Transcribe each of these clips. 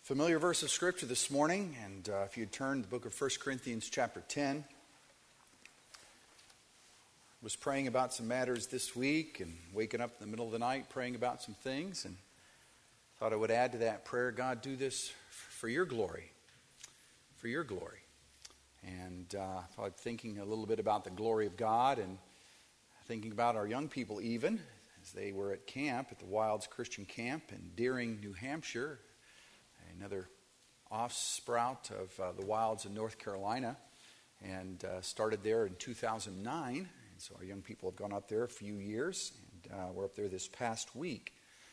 Familiar verse of Scripture this morning, and if you'd turn to the book of 1 Corinthians chapter 10. Was praying about some matters this week and waking up in the middle of the night praying about some things, and thought I would add to that prayer, God, do this for your glory, for your glory. And thought thinking a little bit about the glory of God and thinking about our young people even, as they were at camp, at the Wilds Christian Camp in Deering, New Hampshire, another offsprout of the Wilds in North Carolina, and started there in 2009. And so our young people have gone up there a few years, and we're up there this past week.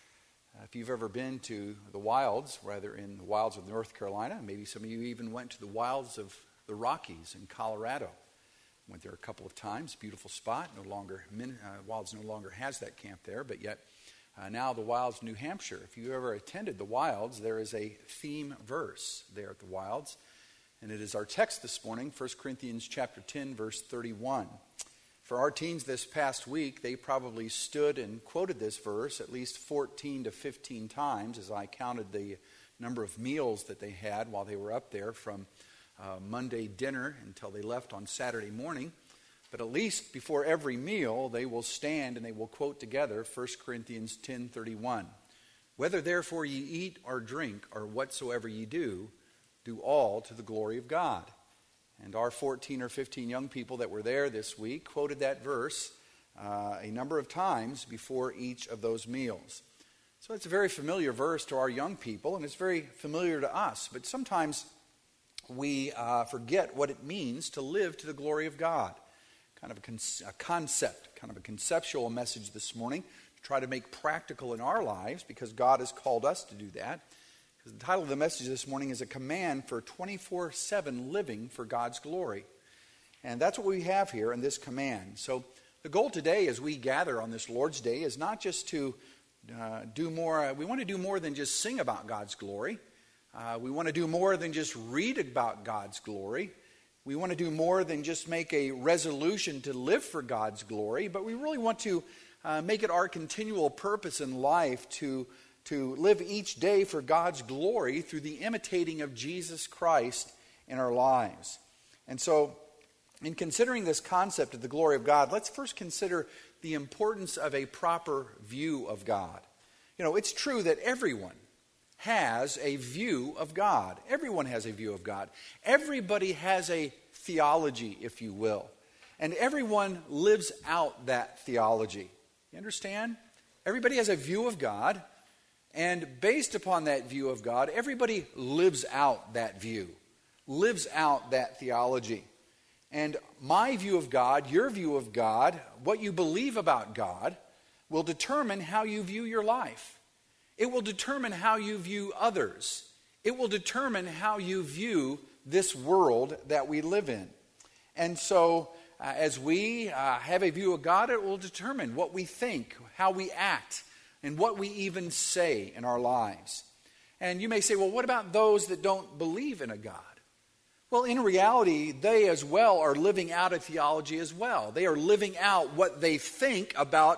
If you've ever been to the Wilds, rather in the Wilds of North Carolina, maybe some of you even went to the Wilds of the Rockies in Colorado. Went there a couple of times, beautiful spot. Wilds no longer has that camp there, but yet now the Wilds, New Hampshire. If you ever attended the Wilds, there is a theme verse there at the Wilds, and it is our text this morning, 1 Corinthians chapter 10, verse 31. For our teens this past week, they probably stood and quoted this verse at least 14 to 15 times as I counted the number of meals that they had while they were up there from Monday dinner until they left on Saturday morning. But at least before every meal, they will stand and they will quote together 1 Corinthians 10:31. Whether therefore ye eat or drink or whatsoever ye do, do all to the glory of God. And our 14 or 15 young people that were there this week quoted that verse a number of times before each of those meals. So it's a very familiar verse to our young people, and it's very familiar to us. But sometimes we forget what it means to live to the glory of God. Kind of a concept, kind of a conceptual message this morning to try to make practical in our lives, because God has called us to do that. Because the title of the message this morning is a command for 24/7 living for God's glory. And that's what we have here in this command. So the goal today as we gather on this Lord's Day is not just to do more. We want to do more than just sing about God's glory. We want to do more than just read about God's glory. We want to do more than just make a resolution to live for God's glory, but we really want to make it our continual purpose in life to live each day for God's glory through the imitating of Jesus Christ in our lives. And so, in considering this concept of the glory of God, let's first consider the importance of a proper view of God. You know, it's true that everyone has a view of God. Everyone has a view of God. Everybody has a theology, if you will. And everyone lives out that theology. You understand? Everybody has a view of God. And based upon that view of God, everybody lives out that view. Lives out that theology. And my view of God, your view of God, what you believe about God, will determine how you view your life. It will determine how you view others. It will determine how you view this world that we live in. And so, as we have a view of God, it will determine what we think, how we act, and what we even say in our lives. And you may say, well, what about those that don't believe in a God? Well, in reality, they as well are living out a theology as well. They are living out what they think about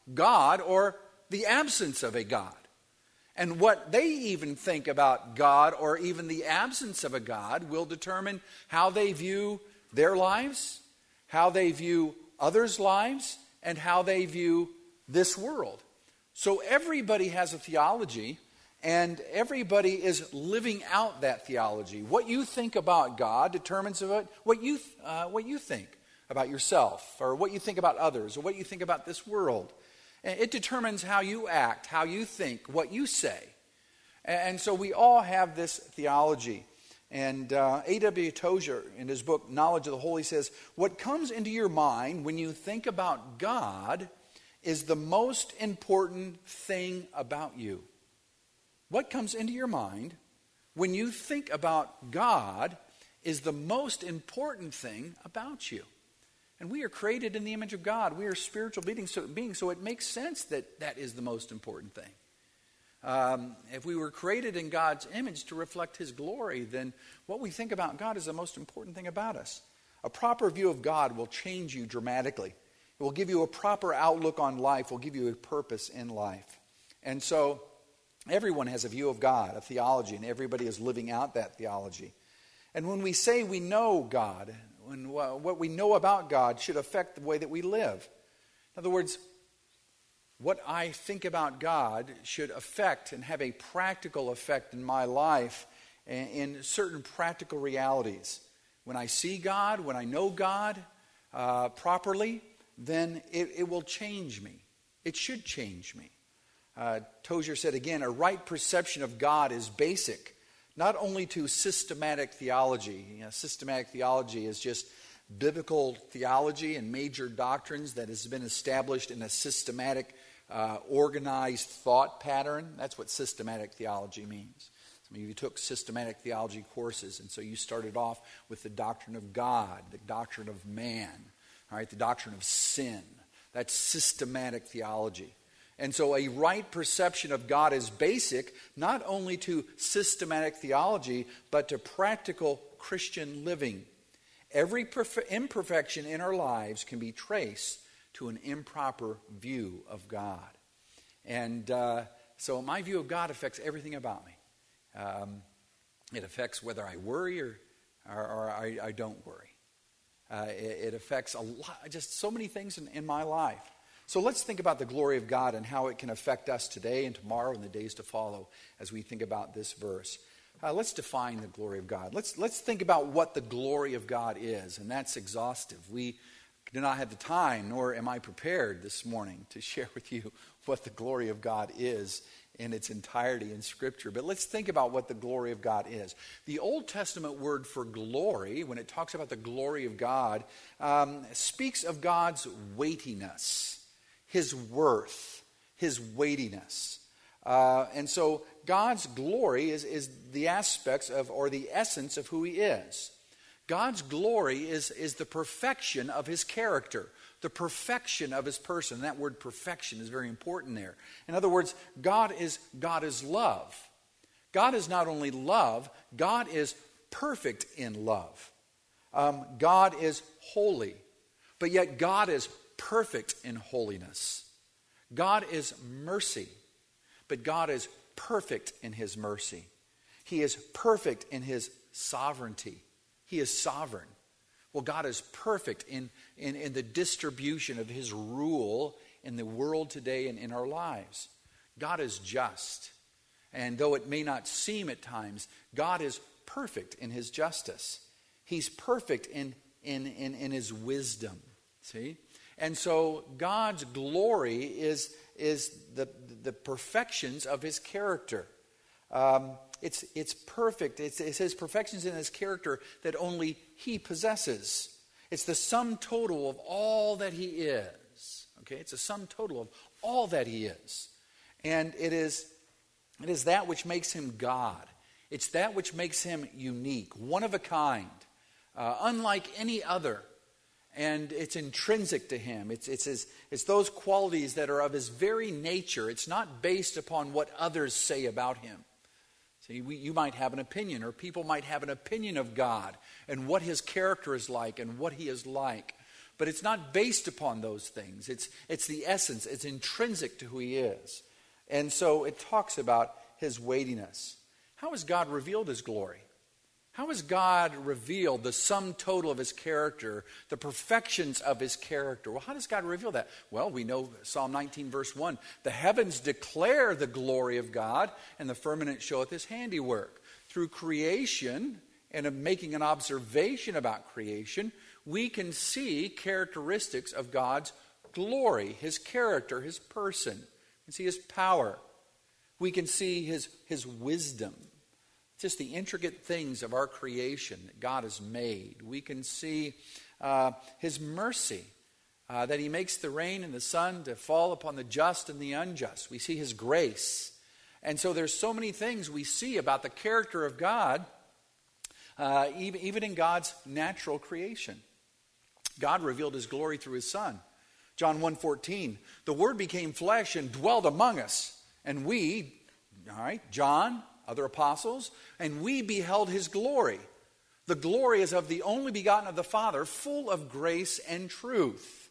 God or the absence of a God. And what they even think about God or even the absence of a God will determine how they view their lives, how they view others' lives, and how they view this world. So everybody has a theology, and everybody is living out that theology. What you think about God determines what you think about yourself, or what you think about others, or what you think about this world. It determines how you act, how you think, what you say. And so we all have this theology. And A.W. Tozer, in his book, Knowledge of the Holy, says, what comes into your mind when you think about God is the most important thing about you. What comes into your mind when you think about God is the most important thing about you. And we are created in the image of God. We are spiritual beings, so it makes sense that that is the most important thing. If we were created in God's image to reflect His glory, then what we think about God is the most important thing about us. A proper view of God will change you dramatically. It will give you a proper outlook on life, will give you a purpose in life. And so Everyone has a view of God, a theology, and everybody is living out that theology. And when we say we know God, what we know about God should affect the way that we live. In other words, what I think about God should affect and have a practical effect in my life in certain practical realities. When I see God, when I know God properly, then it will change me. It should change me. Tozer said again, a right perception of God is basic, not only to systematic theology. Systematic theology is just biblical theology and major doctrines that has been established in a systematic, organized thought pattern. That's what systematic theology means. Some of you took systematic theology courses, and so you started off with the doctrine of God, the doctrine of man, all right, the doctrine of sin. That's systematic theology. And so a right perception of God is basic, not only to systematic theology, but to practical Christian living. Every imperfection in our lives can be traced to an improper view of God. And so my view of God affects everything about me. It affects whether I worry or I don't worry. It affects a lot, just so many things in my life. So let's think about the glory of God and how it can affect us today and tomorrow and the days to follow as we think about this verse. Let's define the glory of God. Let's think about what the glory of God is, and that's exhaustive. We do not have the time, nor am I prepared this morning to share with you what the glory of God is in its entirety in Scripture. But let's think about what the glory of God is. The Old Testament word for glory, when it talks about the glory of God, speaks of God's weightiness, His worth, His weightiness. And so God's glory is the aspects of, or the essence of who He is. God's glory is the perfection of His character, the perfection of His person. And that word perfection is very important there. In other words, God is love. God is not only love, God is perfect in love. God is holy, but yet God is perfect in holiness. God is mercy, but God is perfect in His mercy. He is perfect in His sovereignty. He is sovereign. Well, God is perfect in the distribution of His rule in the world today and in our lives. God is just. And though it may not seem at times, God is perfect in His justice. He's perfect in His wisdom. See? And so God's glory is the perfections of His character. It's perfect. It's His perfections in His character that only He possesses. It's the sum total of all that He is. Okay, it's a sum total of all that He is, and it is that which makes Him God. It's that which makes Him unique, one of a kind, unlike any other. And it's intrinsic to Him. It's those qualities that are of His very nature. It's not based upon what others say about Him. See, you might have an opinion, or people might have an opinion of God and what His character is like and what He is like. But it's not based upon those things. It's the essence. It's intrinsic to who He is. And so it talks about His weightiness. How has God revealed His glory? How has God revealed the sum total of His character, the perfections of His character? Well, how does God reveal that? Well, we know Psalm 19, verse 1. The heavens declare the glory of God, and the firmament showeth His handiwork. Through creation, and of making an observation about creation, we can see characteristics of God's glory, His character, His person. We can see His power. We can see His wisdom. Just the intricate things of our creation that God has made. We can see His mercy, that He makes the rain and the sun to fall upon the just and the unjust. We see His grace. And so there's so many things we see about the character of God, even in God's natural creation. God revealed His glory through His Son. John 1:14, the Word became flesh and dwelled among us. And we, all right, John, other apostles, and we beheld His glory. The glory is of the only begotten of the Father, full of grace and truth.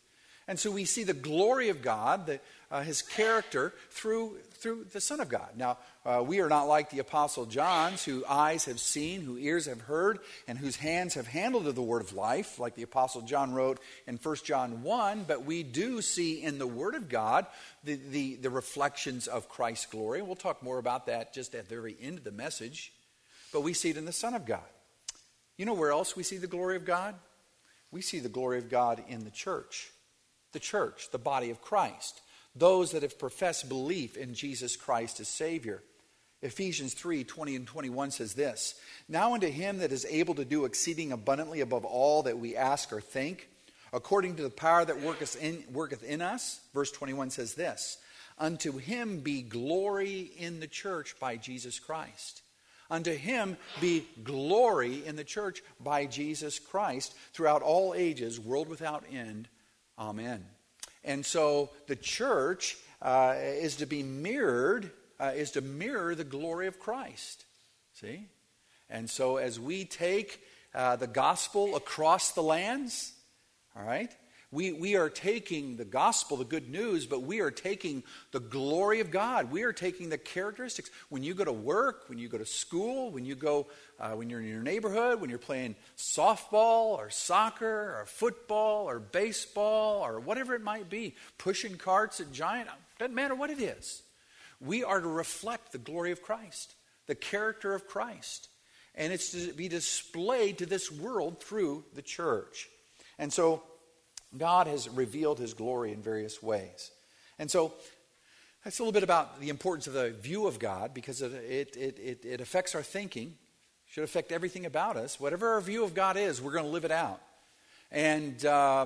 And so we see the glory of God, his character, through the Son of God. Now, we are not like the Apostle John's, whose eyes have seen, whose ears have heard, and whose hands have handled of the word of life, like the Apostle John wrote in 1 John 1. But we do see in the Word of God the reflections of Christ's glory. We'll talk more about that just at the very end of the message. But we see it in the Son of God. You know where else we see the glory of God? We see the glory of God in the church. The church, the body of Christ. Those that have professed belief in Jesus Christ as Savior. Ephesians 3:20 and 21 says this, "Now unto him that is able to do exceeding abundantly above all that we ask or think, according to the power that worketh in us," verse 21 says this, "Unto him be glory in the church by Jesus Christ." Unto him be glory in the church by Jesus Christ throughout all ages, world without end. Amen. And so the church is to mirror the glory of Christ. See? And so as we take the gospel across the lands, all right, we are taking the gospel, the good news, but we are taking the glory of God. We are taking the characteristics. When you go to work, when you go to school, when you're in your neighborhood, when you're playing softball or soccer or football or baseball or whatever it might be, pushing carts at Giant, doesn't matter what it is. We are to reflect the glory of Christ, the character of Christ. And it's to be displayed to this world through the church. And so God has revealed his glory in various ways. And so that's a little bit about the importance of the view of God, because it affects our thinking. It should affect everything about us. Whatever our view of God is, we're going to live it out. And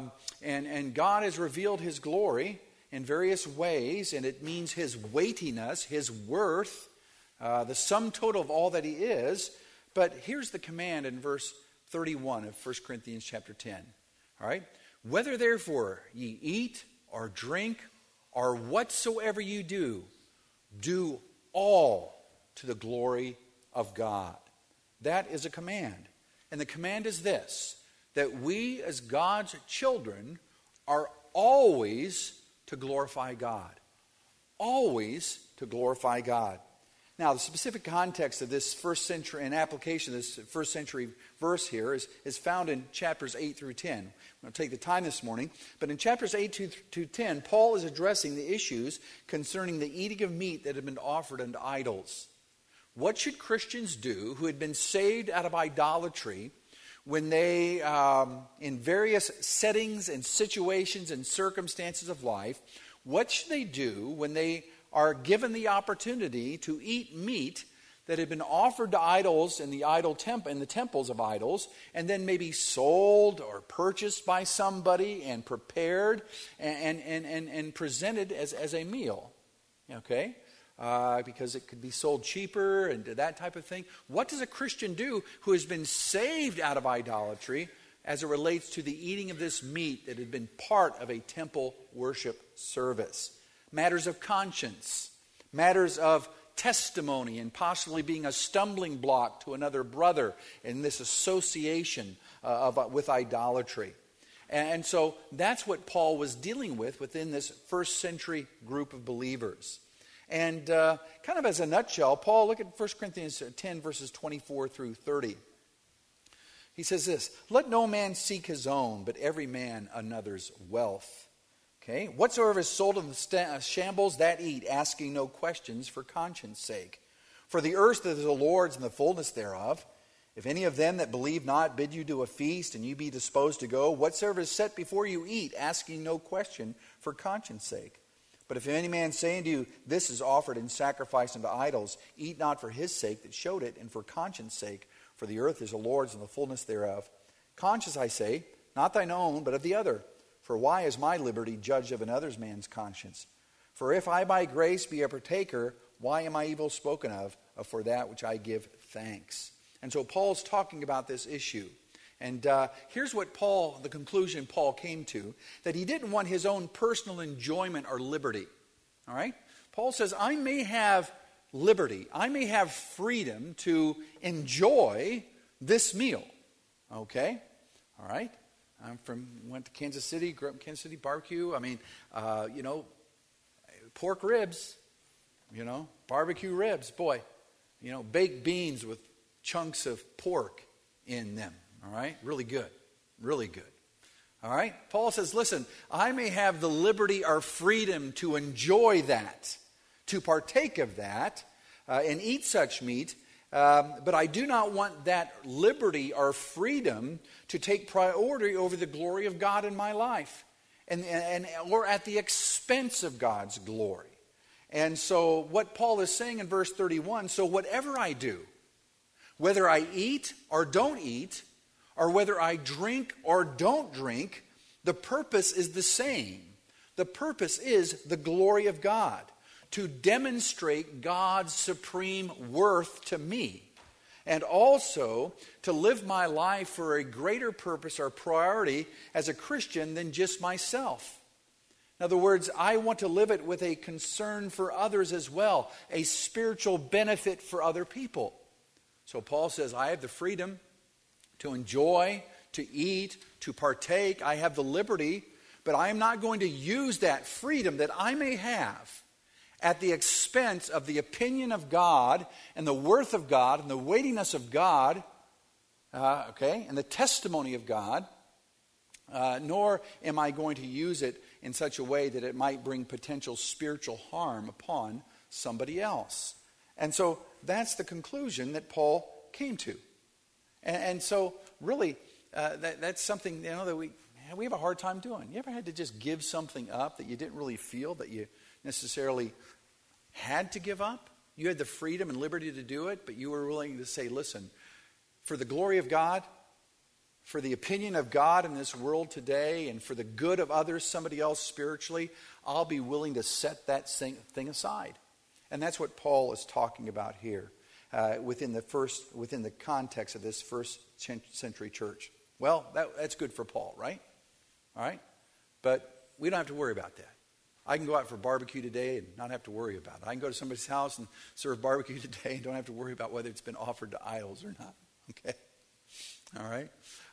God has revealed his glory in various ways, and it means his weightiness, his worth, the sum total of all that he is. But here's the command in verse 31 of 1 Corinthians chapter 10. All right? "Whether therefore ye eat or drink or whatsoever you do, do all to the glory of God." That is a command. And the command is this, that we as God's children are always to glorify God. Always to glorify God. Now, the specific context of this first century and application of this first century verse here is found in chapters 8 through 10. I'm going to take the time this morning. But in chapters 8 to 10, Paul is addressing the issues concerning the eating of meat that had been offered unto idols. What should Christians do who had been saved out of idolatry when they, in various settings and situations and circumstances of life, what should they do when they are given the opportunity to eat meat that had been offered to idols in the temples of idols, and then maybe sold or purchased by somebody and prepared and presented as a meal? Okay? Because it could be sold cheaper and that type of thing. What does a Christian do who has been saved out of idolatry as it relates to the eating of this meat that had been part of a temple worship service? Matters of conscience, matters of testimony, and possibly being a stumbling block to another brother in this association with idolatry. And so that's what Paul was dealing with within this first century group of believers. And kind of as a nutshell, Paul, look at 1 Corinthians 10, verses 24 through 30. He says this, "Let no man seek his own, but every man another's wealth. Okay, whatsoever is sold in the shambles, that eat, asking no questions for conscience sake. For the earth is the Lord's and the fullness thereof. If any of them that believe not bid you to a feast, and you be disposed to go, whatsoever is set before you eat, asking no question for conscience sake. But if any man say unto you, this is offered in sacrifice unto idols, eat not for his sake that showed it, and for conscience sake, for the earth is the Lord's and the fullness thereof. Conscience, I say, not thine own, but of the other. For why is my liberty judged of another man's conscience? For if I by grace be a partaker, why am I evil spoken of for that which I give thanks?" And so Paul's talking about this issue. And here's what the conclusion Paul came to, that he didn't want his own personal enjoyment or liberty. All right? Paul says, I may have liberty, I may have freedom to enjoy this meal. Okay? All right? went to Kansas City, grew up in Kansas City, barbecue. I mean, pork ribs, barbecue ribs, boy. Baked beans with chunks of pork in them, all right? Really good, really good. All right? Paul says, listen, I may have the liberty or freedom to enjoy that, to partake of that, and eat such meat, but I do not want that liberty or freedom to take priority over the glory of God in my life, or at the expense of God's glory. And so what Paul is saying in verse 31, so whatever I do, whether I eat or don't eat, or whether I drink or don't drink, the purpose is the same. The purpose is the glory of God, to demonstrate God's supreme worth to me, and also to live my life for a greater purpose or priority as a Christian than just myself. In other words, I want to live it with a concern for others as well, a spiritual benefit for other people. So Paul says, I have the freedom to enjoy, to eat, to partake. I have the liberty, but I am not going to use that freedom that I may have at the expense of the opinion of God and the worth of God and the weightiness of God, and the testimony of God, nor am I going to use it in such a way that it might bring potential spiritual harm upon somebody else. And so that's the conclusion that Paul came to. And so really, that's something that we have a hard time doing. You ever had to just give something up that you didn't really feel that you necessarily had to give up? You had the freedom and liberty to do it, but you were willing to say, listen, for the glory of God, for the opinion of God in this world today, and for the good of others, somebody else spiritually, I'll be willing to set that thing aside. And that's what Paul is talking about here within the context of this first century church. Well, that's good for Paul, right? All right? But we don't have to worry about that. I can go out for barbecue today and not have to worry about it. I can go to somebody's house and serve barbecue today and don't have to worry about whether it's been offered to idols or not. Okay? All right?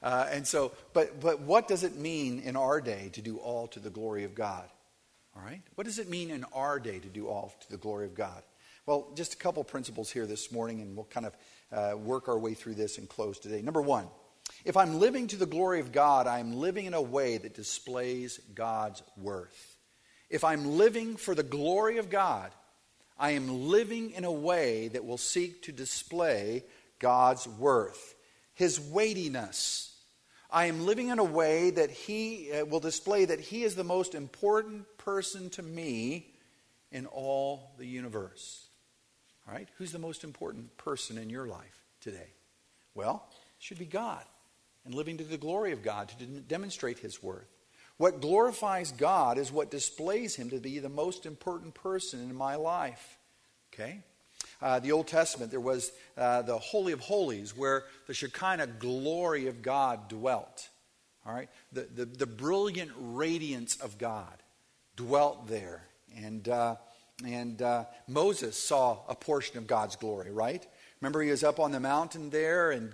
But what does it mean in our day to do all to the glory of God? All right? What does it mean in our day to do all to the glory of God? Well, just a couple principles here this morning, and we'll kind of work our way through this and close today. Number one, if I'm living to the glory of God, I'm living in a way that displays God's worth. If I'm living for the glory of God, I am living in a way that will seek to display God's worth, His weightiness. I am living in a way that He will display that He is the most important person to me in all the universe. All right? Who's the most important person in your life today? Well, it should be God, and living to the glory of God to demonstrate His worth. What glorifies God is what displays Him to be the most important person in my life. Okay? The Old Testament, there was the Holy of Holies, where the Shekinah glory of God dwelt. All right? The brilliant radiance of God dwelt there. And Moses saw a portion of God's glory, right? Remember, he was up on the mountain there, and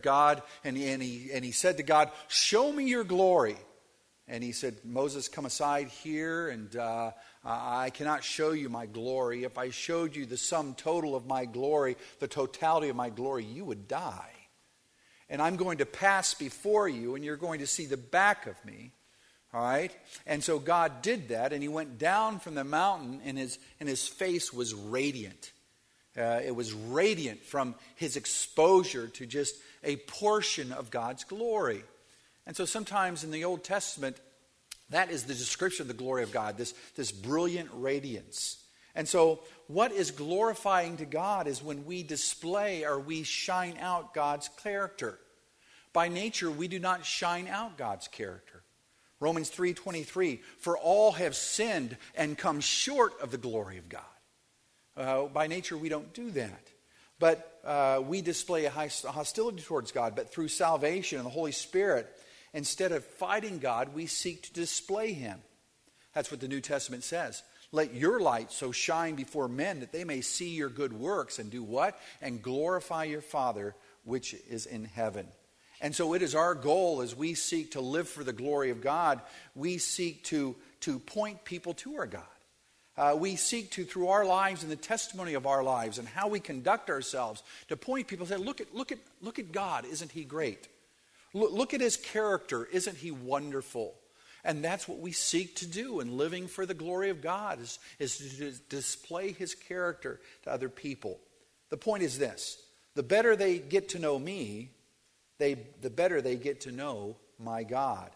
he said to God, "Show me your glory." And he said, "Moses, come aside here, and I cannot show you my glory. If I showed you the sum total of my glory, the totality of my glory, you would die. And I'm going to pass before you, and you're going to see the back of me." All right? And so God did that, and he went down from the mountain, and his face was radiant. It was radiant from his exposure to just a portion of God's glory. And so sometimes in the Old Testament, that is the description of the glory of God, this brilliant radiance. And so what is glorifying to God is when we display or we shine out God's character. By nature, we do not shine out God's character. Romans 3:23, for all have sinned and come short of the glory of God. By nature, we don't do that. But we display a hostility towards God. But through salvation and the Holy Spirit, instead of fighting God, we seek to display Him. That's what the New Testament says. Let your light so shine before men that they may see your good works and do what? And glorify your Father which is in heaven. And so it is our goal as we seek to live for the glory of God, we seek to point people to our God. We seek to, through our lives and the testimony of our lives and how we conduct ourselves, to point people, say, look at God, isn't he great? Look at his character, isn't he wonderful? And that's what we seek to do in living for the glory of God, is to display his character to other people. The point is this: the better they get to know me, the better they get to know my God.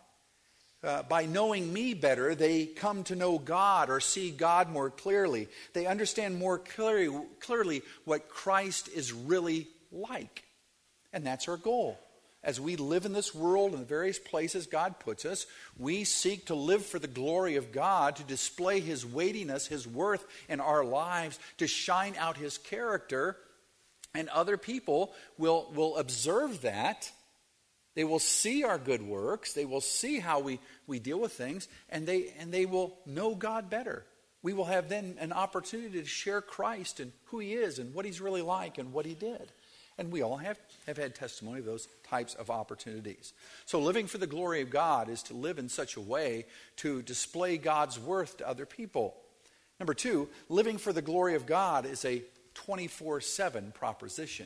By knowing me better, they come to know God or see God more clearly. They understand more clearly what Christ is really like. And that's our goal. As we live in this world and the various places God puts us, we seek to live for the glory of God, to display his weightiness, his worth in our lives, to shine out his character. And other people will observe that. They will see our good works. They will see how we deal with things. And they will know God better. We will have then an opportunity to share Christ and who he is and what he's really like and what he did. And we all have had testimony of those types of opportunities. So living for the glory of God is to live in such a way to display God's worth to other people. Number two, living for the glory of God is a 24/7 proposition.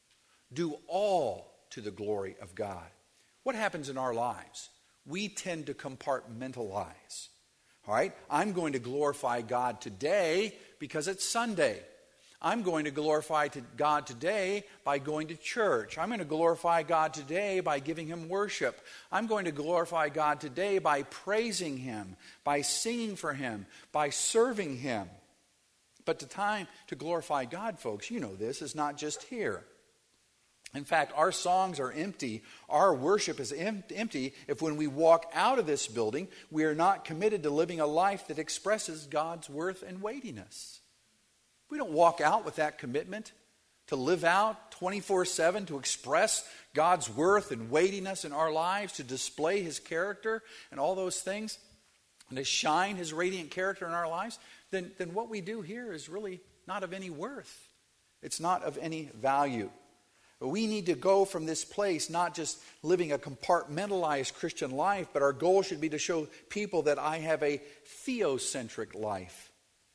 Do all to the glory of God. What happens in our lives? We tend to compartmentalize. All right? I'm going to glorify God today because it's Sunday. I'm going to glorify God today by going to church. I'm going to glorify God today by giving him worship. I'm going to glorify God today by praising him, by singing for him, by serving him. But the time to glorify God, folks, you know this, is not just here. In fact, our songs are empty. Our worship is empty if when we walk out of this building, we are not committed to living a life that expresses God's worth and weightiness. We don't walk out with that commitment to live out 24/7, to express God's worth and weightiness in our lives, to display his character and all those things, and to shine his radiant character in our lives, then what we do here is really not of any worth. It's not of any value. We need to go from this place not just living a compartmentalized Christian life, but our goal should be to show people that I have a theocentric life.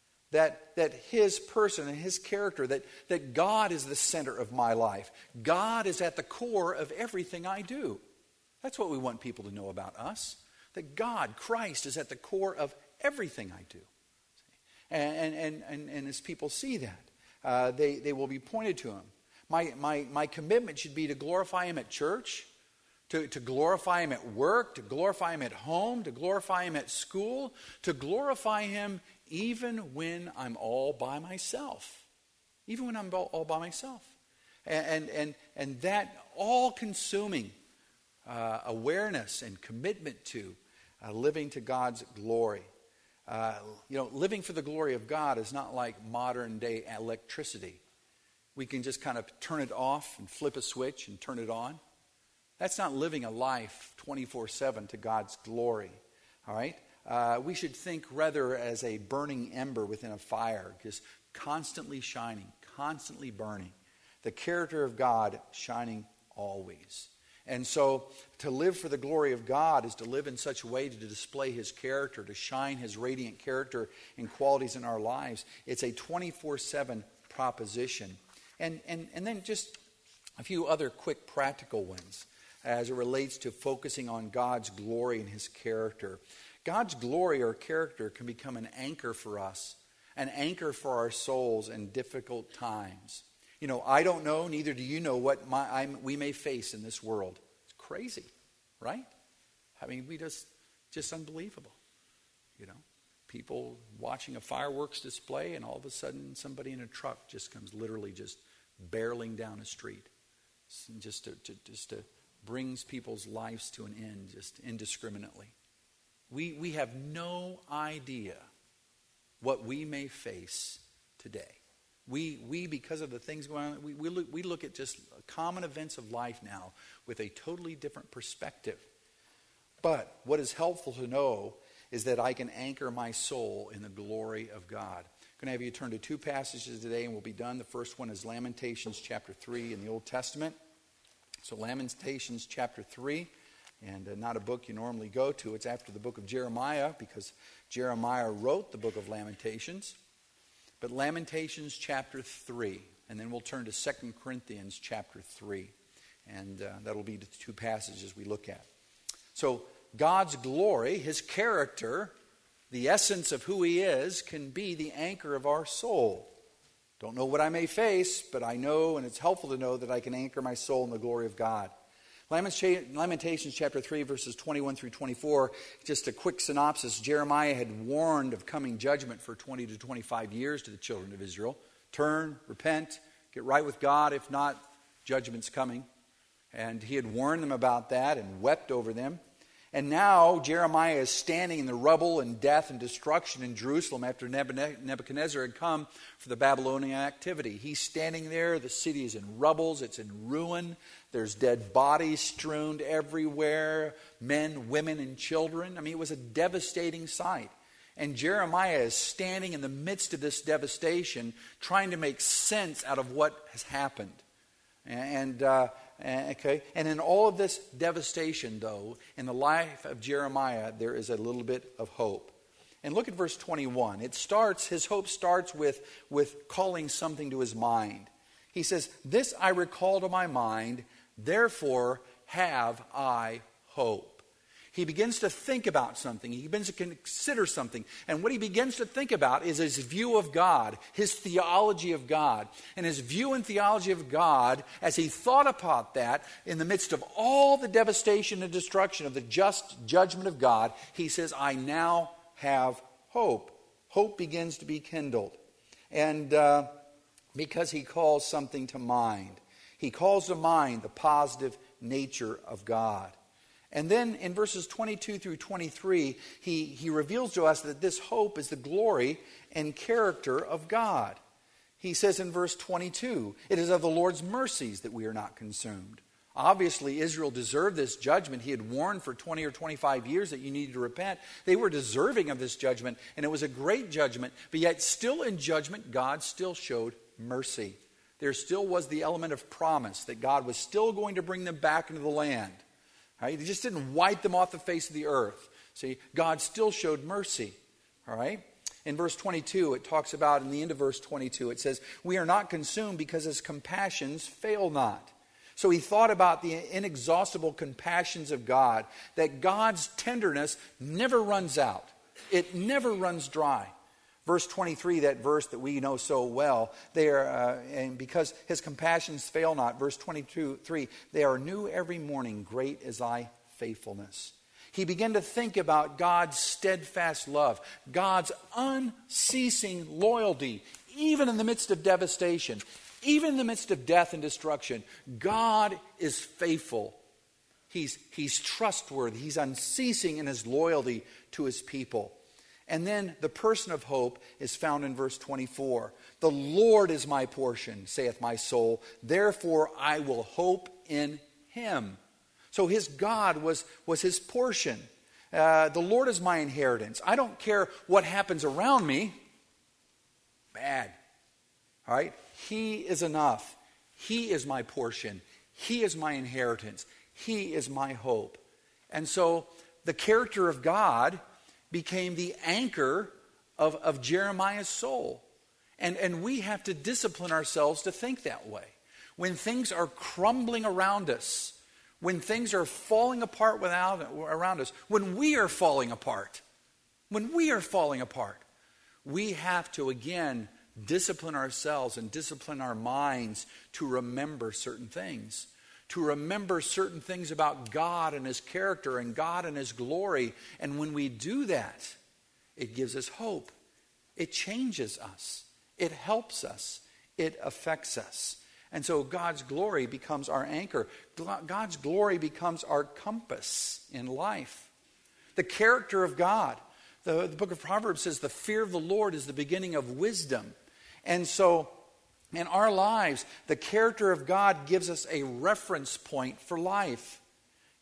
That his person and his character, that God is the center of my life. God is at the core of everything I do. That's what we want people to know about us. That God, Christ, is at the core of everything I do. And as people see that, they will be pointed to him. My commitment should be to glorify him at church, to glorify him at work, to glorify him at home, to glorify him at school, to glorify him even when I'm all by myself. Even when I'm all by myself. And that all-consuming awareness and commitment to living to God's glory. Living for the glory of God is not like modern-day electricity. We can just kind of turn it off and flip a switch and turn it on. That's not living a life 24/7 to God's glory. All right? We should think rather as a burning ember within a fire, just constantly shining, constantly burning. The character of God shining always. And so to live for the glory of God is to live in such a way to display his character, to shine his radiant character and qualities in our lives. It's a 24/7 proposition. And then just a few other quick practical ones as it relates to focusing on God's glory and his character. God's glory or character can become an anchor for us, an anchor for our souls in difficult times. I don't know, neither do you know what we may face in this world. It's crazy, right? I mean, we just unbelievable. People watching a fireworks display, and all of a sudden somebody in a truck just comes literally just barreling down a street, just to brings people's lives to an end, just indiscriminately. We have no idea what we may face today. We because of the things going on, we look at just common events of life now with a totally different perspective. But what is helpful to know is that I can anchor my soul in the glory of God. I'm going to have you turn to two passages today and we'll be done. The first one is Lamentations chapter 3 in the Old Testament. So Lamentations chapter 3, and not a book you normally go to. It's after the book of Jeremiah, because Jeremiah wrote the book of Lamentations. But Lamentations chapter 3, and then we'll turn to 2 Corinthians chapter 3. And that'll be the two passages we look at. So God's glory, His character, the essence of who He is, can be the anchor of our soul. Don't know what I may face, but I know, and it's helpful to know, that I can anchor my soul in the glory of God. Lamentations chapter 3, verses 21 through 24, just a quick synopsis. Jeremiah had warned of coming judgment for 20 to 25 years to the children of Israel. Turn, repent, get right with God. If not, judgment's coming. And he had warned them about that and wept over them. And now Jeremiah is standing in the rubble and death and destruction in Jerusalem after Nebuchadnezzar had come for the Babylonian activity. He's standing there. The city is in rubbles. It's in ruin. There's dead bodies strewn everywhere. Men, women, and children. I mean, it was a devastating sight. And Jeremiah is standing in the midst of this devastation, trying to make sense out of what has happened. And in all of this devastation, though, in the life of Jeremiah, there is a little bit of hope. And look at verse 21. His hope starts with calling something to his mind. He says, "This I recall to my mind, therefore have I hope." He begins to think about something. He begins to consider something. And what he begins to think about is his view of God, his theology of God. And his view and theology of God, as he thought about that, in the midst of all the devastation and destruction of the just judgment of God, he says, I now have hope. Hope begins to be kindled. And because he calls something to mind. He calls to mind the positive nature of God. And then in verses 22 through 23, he reveals to us that this hope is the glory and character of God. He says in verse 22, "It is of the Lord's mercies that we are not consumed." Obviously, Israel deserved this judgment. He had warned for 20 or 25 years that you needed to repent. They were deserving of this judgment, and it was a great judgment. But yet, still in judgment, God still showed mercy. There still was the element of promise that God was still going to bring them back into the land. Right? He just didn't wipe them off the face of the earth. See, God still showed mercy. All right? In verse 22, it talks about, in the end of verse 22, it says, "We are not consumed because his compassions fail not." So he thought about the inexhaustible compassions of God, that God's tenderness never runs out. It never runs dry. Verse 23, that verse that we know so well, and because his compassions fail not, verse 22:3, "They are new every morning, great is thy faithfulness." He began to think about God's steadfast love, God's unceasing loyalty, even in the midst of devastation, even in the midst of death and destruction. God is faithful. He's trustworthy. He's unceasing in his loyalty to his people. And then the person of hope is found in verse 24. "The Lord is my portion, saith my soul. Therefore I will hope in him." So his God was his portion. The Lord is my inheritance. I don't care what happens around me. Bad. All right? He is enough. He is my portion. He is my inheritance. He is my hope. And so the character of God became the anchor of Jeremiah's soul. And we have to discipline ourselves to think that way. When things are crumbling around us, when things are falling apart around us, when we are falling apart, we have to again discipline ourselves and discipline our minds to remember certain things. To remember certain things about God and his character and God and his glory. And when we do that, it gives us hope. It changes us. It helps us. It affects us. And so God's glory becomes our anchor. God's glory becomes our compass in life. The character of God. The book of Proverbs says the fear of the Lord is the beginning of wisdom. And so in our lives, the character of God gives us a reference point for life.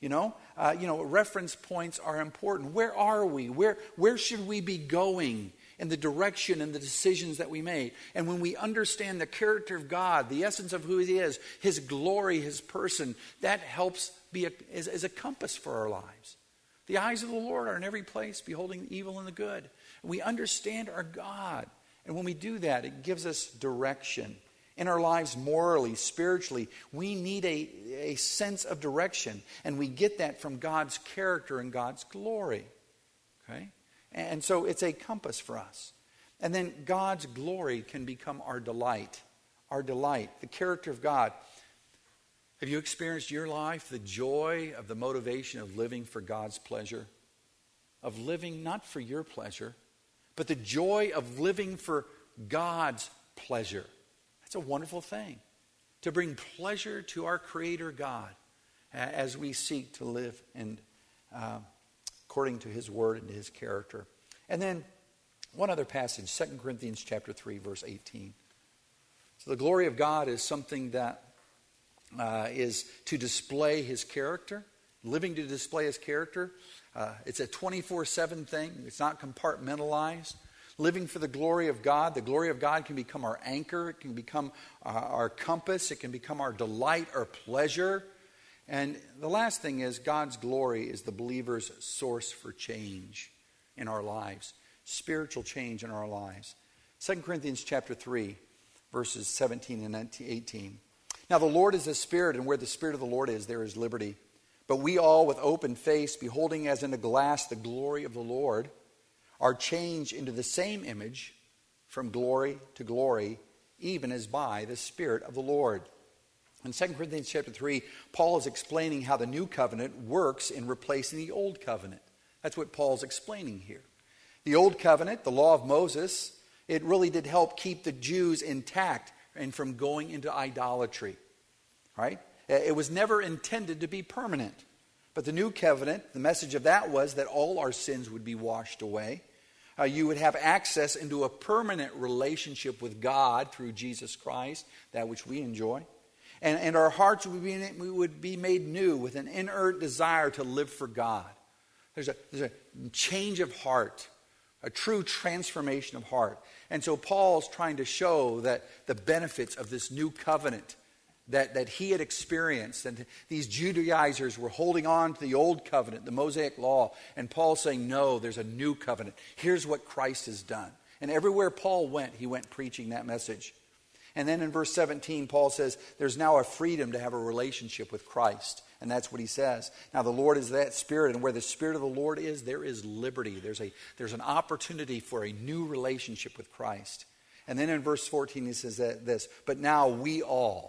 Reference points are important. Where are we? Where should we be going in the direction and the decisions that we make. And when we understand the character of God, the essence of who He is, His glory, His person, that helps be as a compass for our lives. The eyes of the Lord are in every place, beholding the evil and the good. We understand our God. And when we do that, it gives us direction. In our lives, morally, spiritually, we need a sense of direction. And we get that from God's character and God's glory. Okay? And so it's a compass for us. And then God's glory can become our delight. Our delight, the character of God. Have you experienced your life the joy of the motivation of living for God's pleasure? Of living not for your pleasure, but the joy of living for God's pleasure. That's a wonderful thing. To bring pleasure to our Creator God as we seek to live and according to His Word and His character. And then one other passage, 2 Corinthians chapter 3, verse 18. So the glory of God is something that is to display His character, living to display His character. It's a 24/7 thing. It's not compartmentalized. Living for the glory of God. The glory of God can become our anchor. It can become our compass. It can become our delight, our pleasure. And the last thing is God's glory is the believer's source for change in our lives. Spiritual change in our lives. 2 Corinthians chapter 3, verses 17 and 18. Now the Lord is a spirit, and where the Spirit of the Lord is, there is liberty. But we all with open face, beholding as in a glass the glory of the Lord, are changed into the same image from glory to glory, even as by the Spirit of the Lord. In 2 Corinthians chapter 3, Paul is explaining how the new covenant works in replacing the old covenant. That's what Paul's explaining here. The old covenant, the law of Moses, it really did help keep the Jews intact and from going into idolatry. Right? It was never intended to be permanent. But the new covenant, the message of that was that all our sins would be washed away. You would have access into a permanent relationship with God through Jesus Christ, that which we enjoy. And our hearts would be made new with an inert desire to live for God. There's a change of heart, a true transformation of heart. And so Paul's trying to show that the benefits of this new covenant that he had experienced, and these Judaizers were holding on to the old covenant, the Mosaic law, and Paul's saying, no, there's a new covenant. Here's what Christ has done. And everywhere Paul went, he went preaching that message. And then in verse 17, Paul says, there's now a freedom to have a relationship with Christ. And that's what he says. Now the Lord is that Spirit, and where the Spirit of the Lord is, there is liberty. There's an opportunity for a new relationship with Christ. And then in verse 14, he says this, but now we all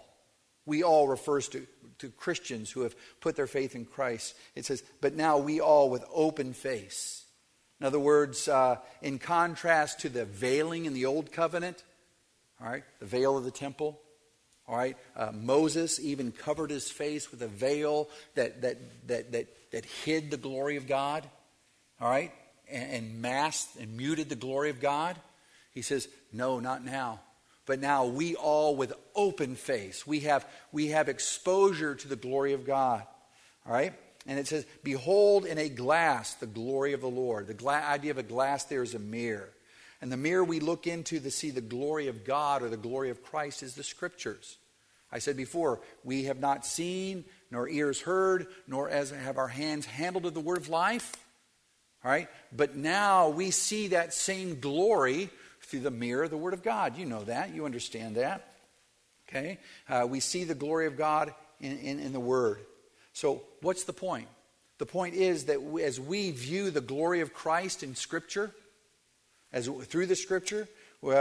refers to Christians who have put their faith in Christ. It says, but now we all with open face. In other words, in contrast to the veiling in the old covenant, all right, the veil of the temple, all right, Moses even covered his face with a veil that hid the glory of God, all right, and masked and muted the glory of God. He says, no, not now. But now we all with open face, we have exposure to the glory of God. All right? And it says, behold in a glass the glory of the Lord. The idea of a glass there is a mirror. And the mirror we look into to see the glory of God or the glory of Christ is the Scriptures. I said before, we have not seen, nor ears heard, nor as have our hands handled of the word of life. All right? But now we see that same glory through the mirror of the Word of God. You know that. You understand that. Okay? We see the glory of God in the Word. So what's the point? The point is that as we view the glory of Christ in Scripture, through the Scripture,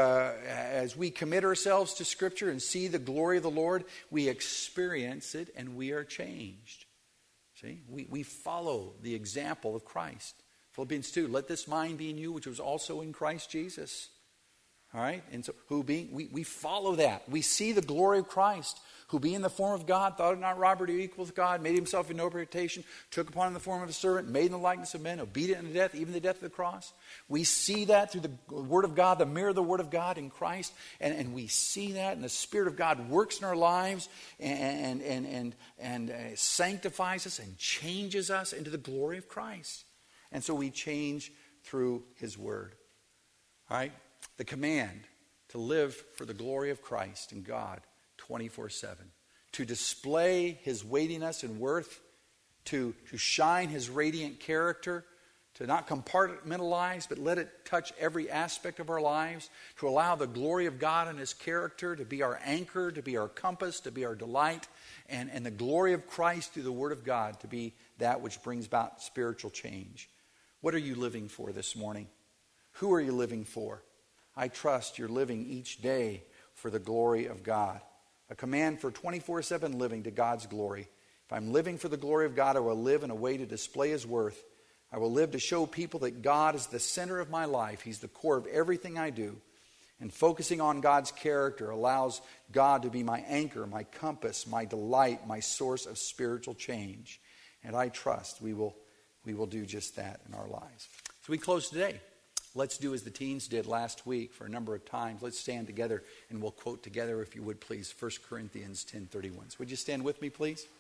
as we commit ourselves to Scripture and see the glory of the Lord, we experience it and we are changed. See? We follow the example of Christ. Philippians 2, let this mind be in you, which was also in Christ Jesus. All right? And so we follow that. We see the glory of Christ, who being in the form of God, thought it not robbery equal with God, made himself in no reputation, took upon him the form of a servant, made in the likeness of men, obedient unto death, even the death of the cross. We see that through the Word of God, the mirror of the Word of God in Christ, and we see that, and the Spirit of God works in our lives and sanctifies us and changes us into the glory of Christ. And so we change through His Word. All right? The command to live for the glory of Christ and God 24/7. To display his weightiness and worth, to shine his radiant character, to not compartmentalize, but let it touch every aspect of our lives, to allow the glory of God and his character to be our anchor, to be our compass, to be our delight, and the glory of Christ through the Word of God to be that which brings about spiritual change. What are you living for this morning? Who are you living for? I trust you're living each day for the glory of God. A command for 24/7 living to God's glory. If I'm living for the glory of God, I will live in a way to display his worth. I will live to show people that God is the center of my life. He's the core of everything I do. And focusing on God's character allows God to be my anchor, my compass, my delight, my source of spiritual change. And I trust we will do just that in our lives. So we close today. Let's do as the teens did last week for a number of times. Let's stand together and we'll quote together, if you would please, 1 Corinthians 10:31. So would you stand with me, please?